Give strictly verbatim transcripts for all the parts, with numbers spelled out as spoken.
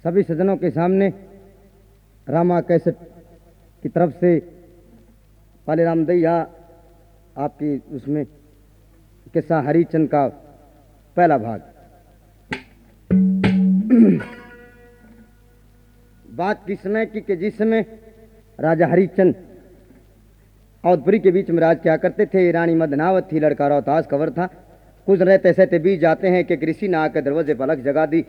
सभी सज्जनों के सामने रामा कैसेट की तरफ से पाले राम दैया आपकी उसमें किस्सा हरिचंद का पहला भाग। बात किस समय की कि जिस समय राजा हरिचंद अवधपुरी के बीच में राज क्या करते थे। रानी मदनावत थी, लड़का रोहतास खबर था। कुछ रहते सहते बीच जाते हैं कि ऋषि ने आकर दरवाजे पर अलग जगा दी।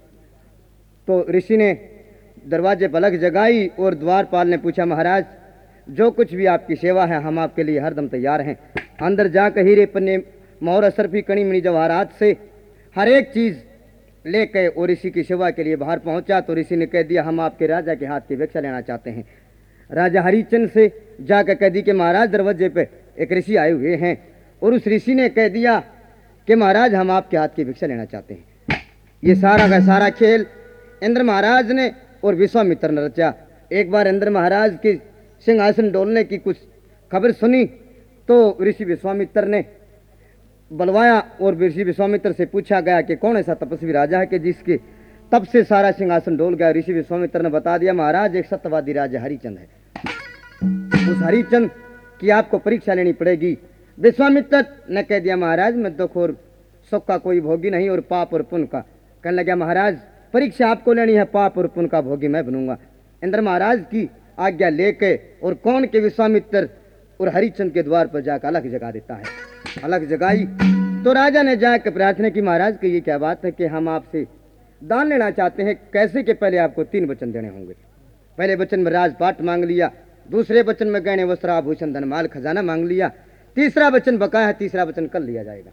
तो ऋषि ने दरवाजे पर अलग जगाई और द्वारपाल ने पूछा, महाराज जो कुछ भी आपकी सेवा है हम आपके लिए हरदम तैयार हैं। अंदर जाकर हीरे पन्ने मोहर असरफी कणी मणि जवाहरात से हर एक चीज लेकर और ऋषि की सेवा के लिए बाहर पहुंचा। तो ऋषि ने कह दिया, हम आपके राजा के हाथ की भिक्षा लेना चाहते हैं। राजा हरिचंद से जाकर कह दी कि महाराज दरवाजे पे एक ऋषि आए हुए हैं। और उस ऋषि ने कह दिया कि महाराज हम आपके हाथ की भिक्षा लेना चाहते हैं। ये सारा का सारा खेल इंद्र महाराज ने और विश्वामित्र ने रचा। एक बार इंद्र महाराज के सिंहासन डोलने की कुछ खबर सुनी तो ऋषि विश्वामित्र ने बुलवाया और ऋषि विश्वामित्र से पूछा गया कि कौन ऐसा तपस्वी राजा है कि जिसके तब से सारा सिंहासन डोल गया। ऋषि विश्वामित्र ने बता दिया, महाराज एक सत्यवादी राजा हरिचंद है। उस हरिचंद की आपको परीक्षा लेनी पड़ेगी। विश्वामित्र ने कह दिया, महाराज मैं दुख और सुख का कोई भोगी नहीं और पाप और पुण्य का। कहने लगा, महाराज परीक्षा आपको लेनी है, पाप और पुण्य का भोगी मैं बनूंगा। इंद्र महाराज की आज्ञा लेके और कौन के विश्वामित्र और हरिचंद के द्वार पर जाकर अलग जगा देता है। अलग जगाई तो राजा ने जाकर प्रार्थना की, महाराज की ये क्या बात है कि हम आपसे दान लेना चाहते हैं। कैसे के पहले आपको तीन वचन देने होंगे। पहले वचन में राजपाट मांग लिया, दूसरे वचन में गहने वस्त्र आभूषण धन माल खजाना मांग लिया, तीसरा वचन बकाया है, तीसरा वचन कल लिया जाएगा।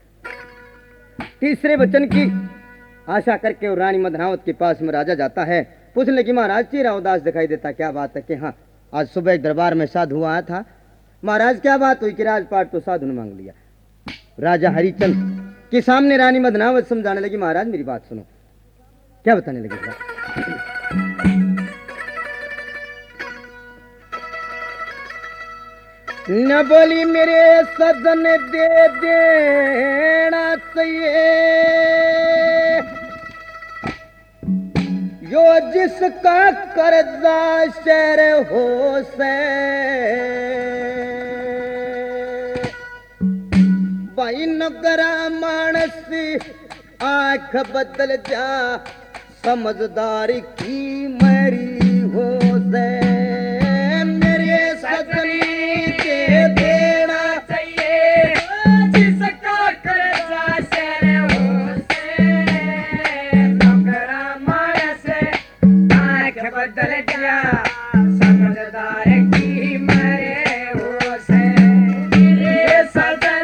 तीसरे वचन की आशा करके और रानी मदनावत के पास में राजा जाता है। पूछने लगी, महाराज चेहरा उदास दिखाई देता, क्या बात है? कि हाँ आज सुबह एक दरबार में साधु आया था। महाराज क्या बात हुई? कि राजपाट तो साधु ने मांग लिया। राजा हरिचंद के सामने रानी मदनावत समझाने लगी, महाराज मेरी बात सुनो। क्या बताने लगी? न बोली मेरे सदन दे देना चाहिए यो जिसका कर्जा शेर हो से। भाई नगरा मानस आंख बदल जा समझदारी की मेरी हो से। मेरे सदनी के देना चाहिए जिसका कर्जा शेर हो से। नगरा मानस आंख बदल जा समझदारी की मेरे हो से। मेरे सदन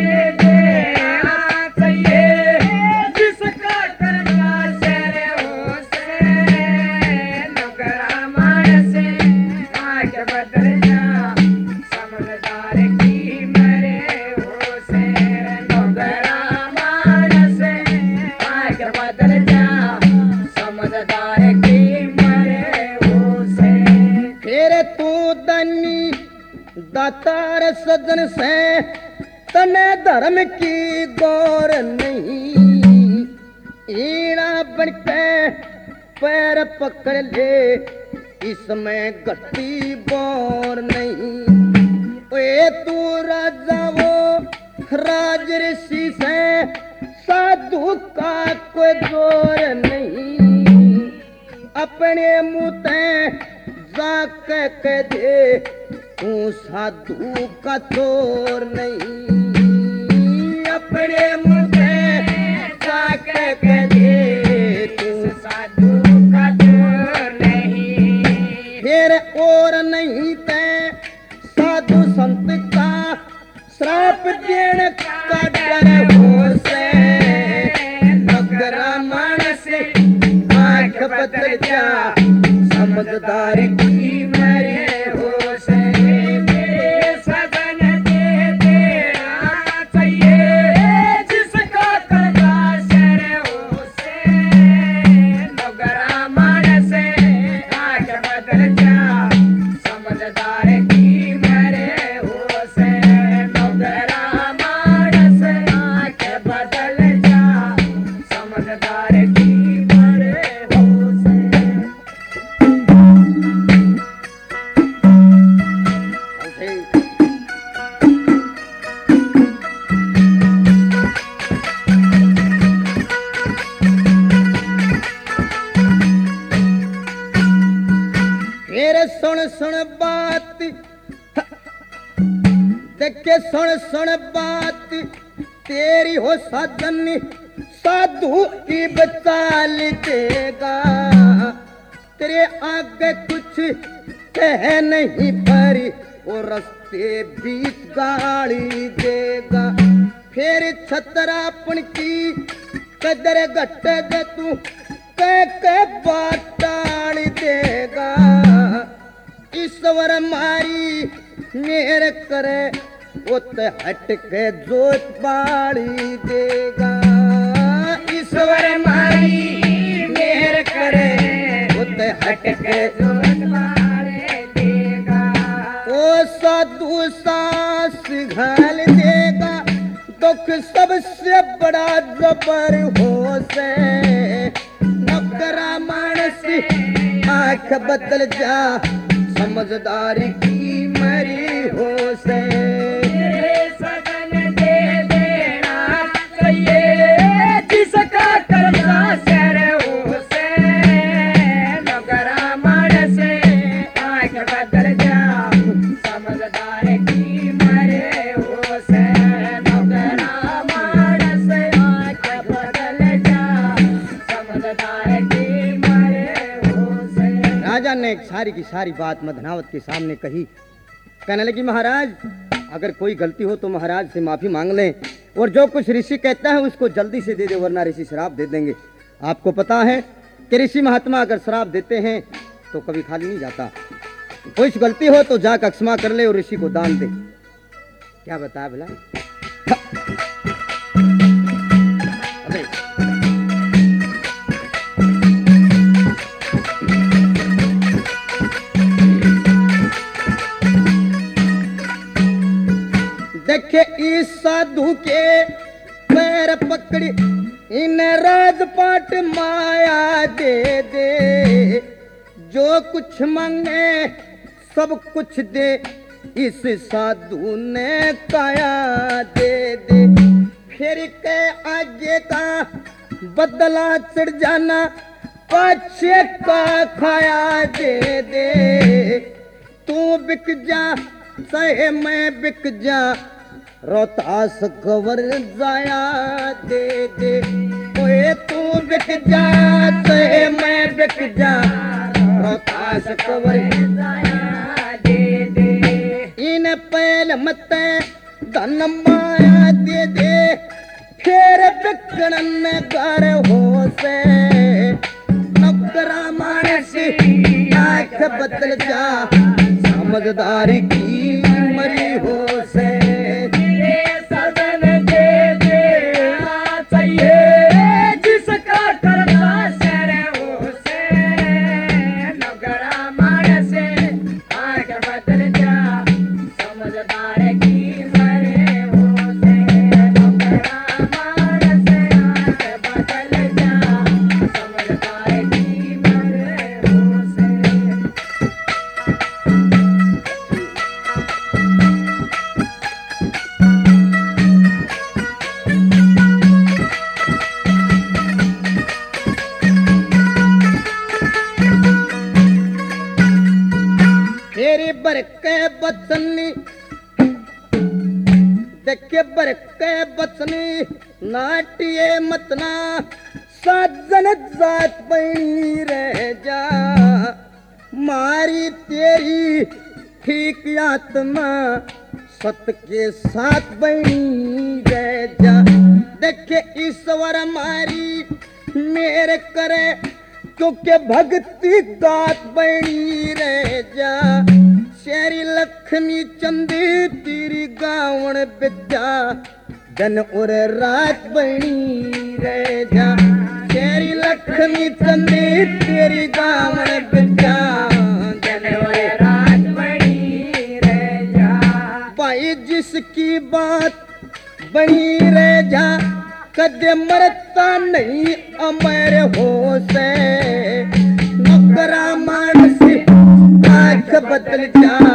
दातार सजन से तने धर्म की गौर नहीं। ईड़ा बनके पैर पकड़ ले इसमें गट्टी बोर नहीं। ए तू राजा वो राज ऋषि से साधु का कोई जोर नहीं। अपने मुँह ते जाके कह दे तू साधु का चोर नहीं। अपने मुँह पे जाके कह दे तू साधु का चोर नहीं। फिर और नहीं ते साधु संत का श्राप देने का डर हो से। नगरा मानस आंख बदल जा समझदारी की मेरे हो से। फिर सुन सुन बात, देखे सुन सुन बात तेरी हो साधन, साधु की बचाल देगा, तेरे आगे कुछ कह नहीं पारी और रस्ते बीच गाड़ी देगा। फिर छतरापन की कदर घट दे तू कह के बात टाल देगा। ईश्वर मारी मेरे करे उत हट के जोत बाड़ी देगा। ईश्वर मारी मेरे करे उत हट के जोत बाड़ी देगा। ओ साधु सांस घाल देगा, दुख सबसे बड़ा जबर हो से। नौकरा मानस आंख बदल जा, समझदारी की मरी हो से। सदन दे देना चाहिए जिसका कर्जा सर हो से। नौकरा मानस आंख बदल जा, समझदार की मरे हो से। नौकरा मानस आंख बदल जा, समझदार की मरे हो से। राजा ने एक सारी की सारी बात मदनावत के सामने कही। कहने लगी महाराज अगर कोई गलती हो तो महाराज से माफी मांग लें, और जो कुछ ऋषि कहता है उसको जल्दी से दे दे वरना ऋषि श्राप दे देंगे। आपको पता है कि ऋषि महात्मा अगर श्राप देते हैं तो कभी खाली नहीं जाता। कुछ गलती हो तो जाकर क्षमा कर ले और ऋषि को दान दे। क्या बताया भला? अबे देखे इस साधु के पैर पकड़ी, इन राजपाट माया दे दे, जो कुछ मांगे सब कुछ दे, इस साधु ने काया दे दे। फिर के आगे का बदला चढ़ जाना, पाछे का खाया दे दे। तू बिक जा चाहे मैं बिक जा, रोहतास कवर जाया दे दे। ओए तू बिक जा चाहे मैं बिक जा, रोहतास कवर जाया दे दे। इन पहल मत धन माया दे दे, फिर बिकड़न घर हो से। नौकरा मानस आंख बदल जा, समझदारी की मरी हो से। सदन दे देना चाहिए जिसका कर्जा सर हो से। नौकरा मानस आंख बदल जा, समझदार की मरे हो से। नौकरा मानस आंख बदल जा, समझदार की मरे हो से। तेरी बरके बचनी देखे बरके बचनी, नाटिए मतना साजन जात बनी रह जा। मारी तेरी ठीक आत्मा सत के साथ बनी रह जा। देखे ईश्वर मारी मेरे करे, क्योंकि भक्ति दात बनी रह जा। शेरी लक्ष्मी चंदी तेरी गावण विद्या, दिन और रात बनी रह जा। शेरी लक्ष्मी चंदी तेरी गावण विद्या, दिन और रात बनी रह जा। भाई जिसकी बात बनी रह जा, कदे मरता नहीं अमर हो से। नौकरा मानस आंख बदल जा,